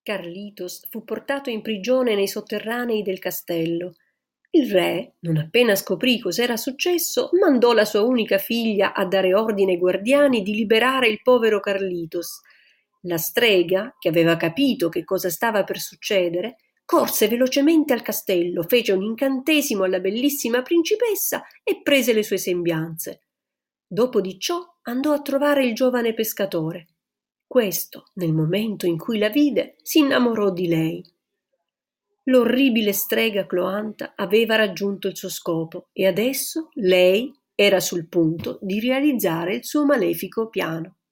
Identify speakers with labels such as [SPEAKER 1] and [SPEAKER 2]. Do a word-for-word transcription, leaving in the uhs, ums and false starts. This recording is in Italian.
[SPEAKER 1] Carlitos fu portato in prigione nei sotterranei del castello. Il re, non appena scoprì cos'era successo, mandò la sua unica figlia a dare ordine ai guardiani di liberare il povero Carlitos. La strega, che aveva capito che cosa stava per succedere, corse velocemente al castello, fece un incantesimo alla bellissima principessa e prese le sue sembianze. Dopo di ciò andò a trovare il giovane pescatore. Questo, nel momento in cui la vide, si innamorò di lei. L'orribile strega Cloanta aveva raggiunto il suo scopo e adesso lei era sul punto di realizzare il suo malefico piano.